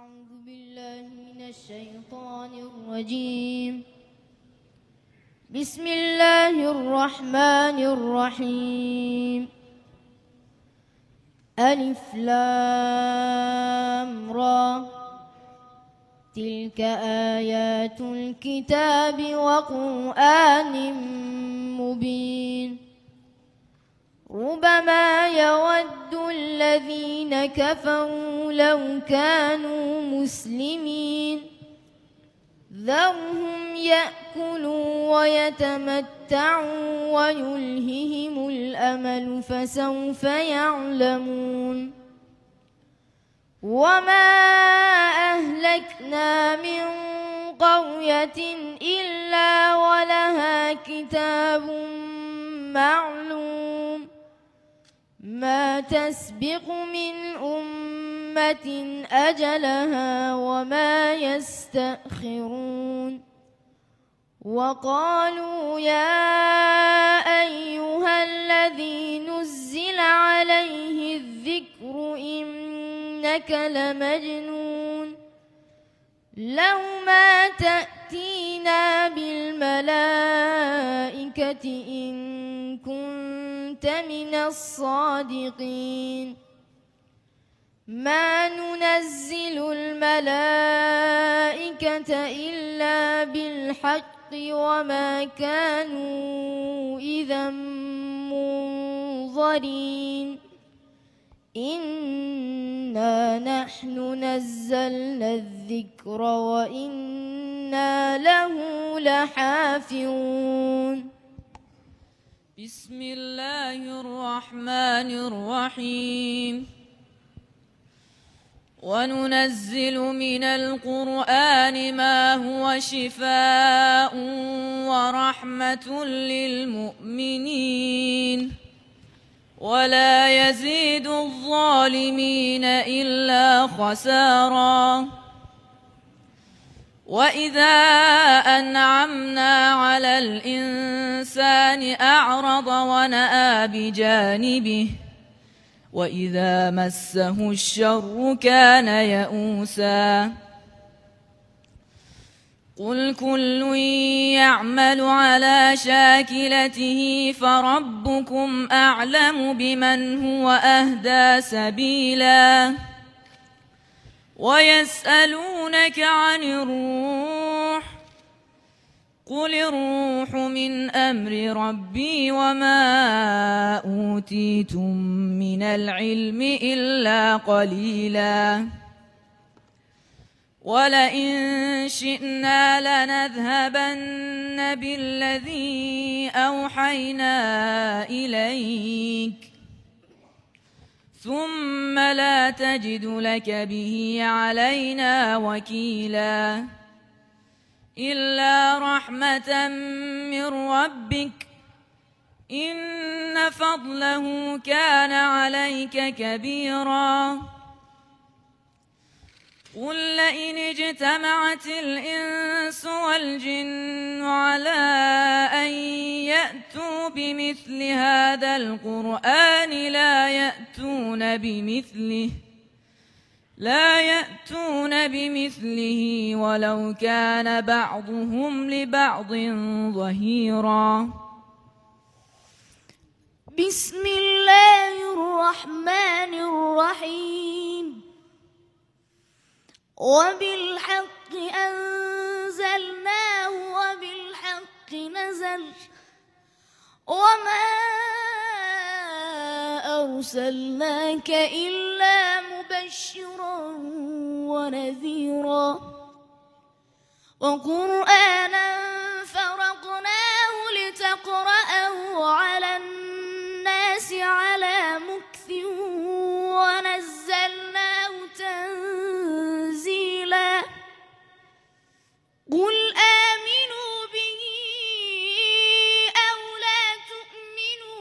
أعوذ بالله من الشيطان الرجيم. بسم الله الرحمن الرحيم. ألف لام را، تلك آيات الكتاب وقرآن مبين. ربما يود الذين كفروا لو كانوا مسلمين. ذرهم يأكلوا ويتمتعوا ويلههم الأمل فسوف يعلمون. وما أهلكنا من قرية إلا ولها كتاب معلوم. ما تسبق من أمة أجلها وما يستأخرون. وقالوا يا أيها الذي نزل عليه الذكر إنك لمجنون. لو ما تأتينا بالملائكة إن كنت من الصادقين. ما ننزل الملائكة إلا بالحق وما كانوا إذا منظرين. إنا نحن نزلنا الذكر وإنا له لحافظون. بسم الله الرحمن الرحيم. وننزل من القرآن ما هو شفاء ورحمة للمؤمنين ولا يزيد الظالمين إلا خسارا. وإذا أنعمنا على الإنسان أعرض ونأى بجانبه وإذا مسه الشر كان يئوسا. قل كل يعمل على شاكلته فربكم أعلم بمن هو أهدى سبيلا. ويسألونك عن الروح قل الروح من أمر ربي وما أوتيتم من العلم إلا قليلا. ولئن شئنا لنذهبن بالذي أوحينا إليك ثم لا تجد لك به علينا وكيلا. إلا رحمة من ربك إن فضله كان عليك كبيرا. قل لئن اجتمعت الإنس والجن على أن يأتوا بمثل هذا القرآن لا يأتون بمثله ولو كان بعضهم لبعض ظهيرا. بسم الله الرحمن الرحيم. وبالحق أنزلناه وبالحق نزل وما أرسلناك إلا مبشرا ونذيرا. وقرآنا فرقناه لتقرأه على الناس على مكث ونزلناه تنزيلا. قل آمنوا به أو لا تؤمنوا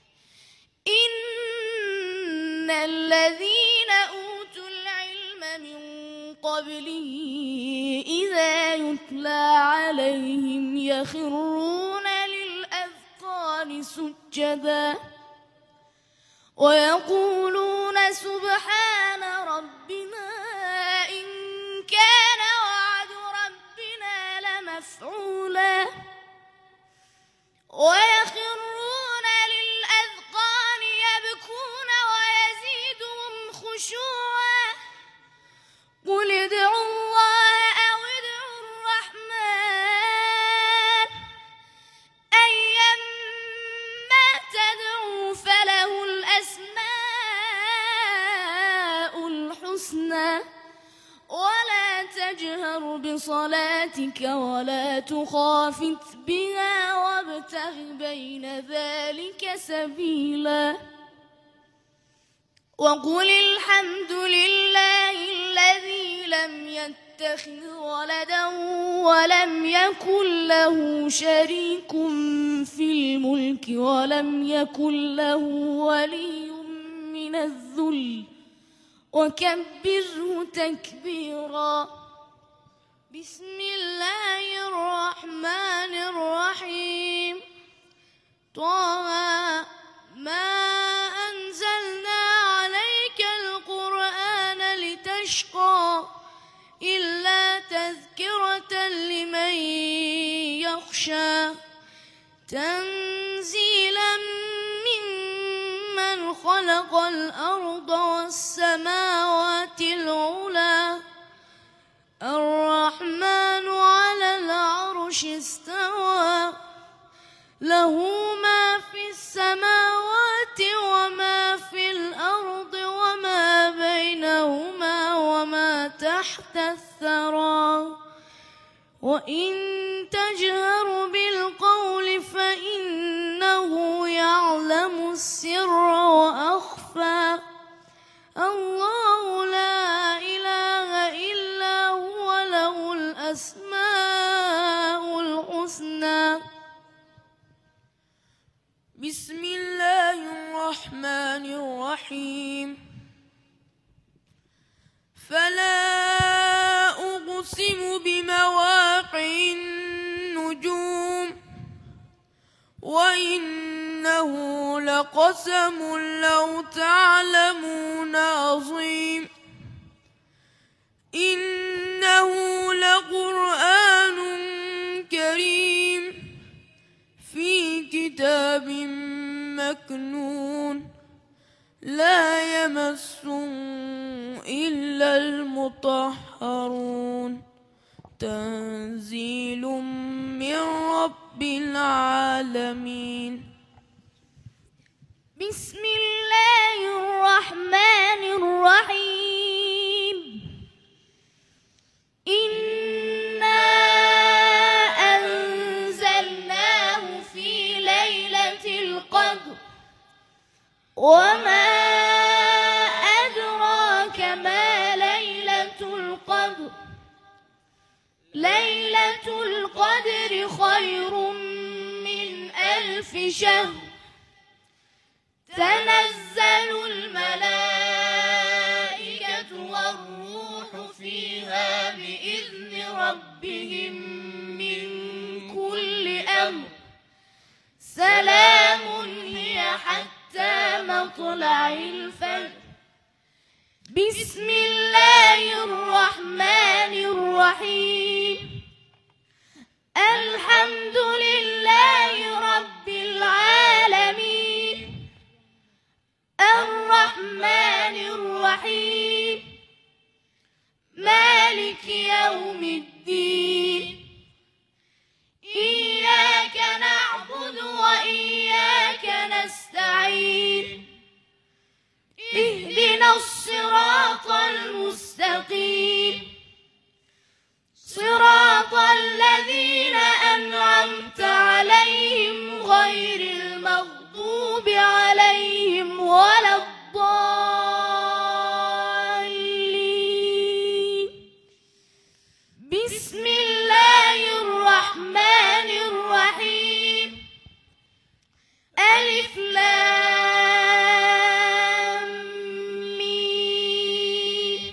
إن الذين أوتوا العلم من قبله إذا يتلى عليهم يخرون للأذقان سجدا ويقولون سبحان ربنا إن مفعولا ويخرون للأذقان يبكون ويزيدهم خشوعا قل ادعوا الله أو ادعوا الرحمن أيما تدعوا فله الأسماء الحسنى ولا تجهر بصلاتك ولا تخافت بها وابتغ بين ذلك سبيلا وقل الحمد لله الذي لم يتخذ ولدا ولم يكن له شريك في الملك ولم يكن له ولي من الذل وكبره تكبيرا بسم الله الرحمن الرحيم طه ما أنزلنا عليك القرآن لتشقى إلا تذكرة لمن يخشى تنزيلا ممن خلق الأرض والسماوات العلى الرحمن على العرش استوى له ما في السماوات وما في الأرض وما بينهما وما تحت الثرى وإن تجهر بالقول فإنه يعلم السر وأخفى الله لا إله إلا هو له الأسماء الحسنى بسم الله الرحمن الرحيم فلا أقسم بمواقع النجوم وإنه لقسم لو تعلمون عظيم إنه لقرآن كريم في كتاب مكنون لا يمسه إلا المطهرون تنزيل من رب العالمين بسم الله الرحمن الرحيم إنا أنزلناه في ليلة القدر وما أدراك ما ليلة القدر ليلة القدر خير من 1000 شهر تنزل الملائكة والروح فيها بإذن ربهم من كل أمر سلام هي حتى مطلع الفجر بسم الله الرحمن الرحيم الحمد لله رب العالمين الرحمن الرحيم مالك يوم الدين إياك نعبد وإياك نستعين اهدنا الصراط المستقيم صراط الذين أنعمت عليهم غير المغضوب عليهم ولا الضالين بسم الله الرحمن الرحيم ألف لام ميم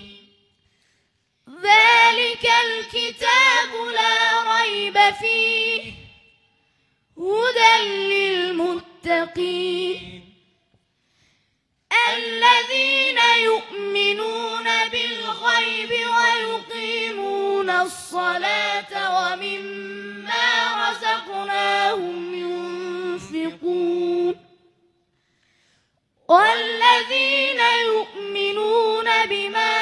ذلك الكتاب لا ريب فيه هدى للمتقين الذين يؤمنون بالغيب ويقيمون الصلاة ومما وهم ينفقون والذين يؤمنون بما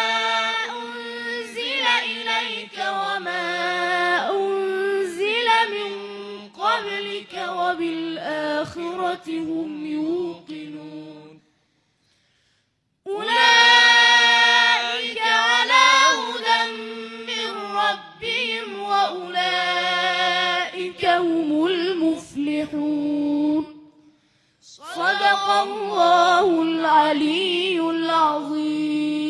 أنزل إليك وما أنزل من قبلك وبالآخرة هم يوقنون أولئك على هدى من ربهم وأولئك هم المفلحون صدق الله العلي العظيم.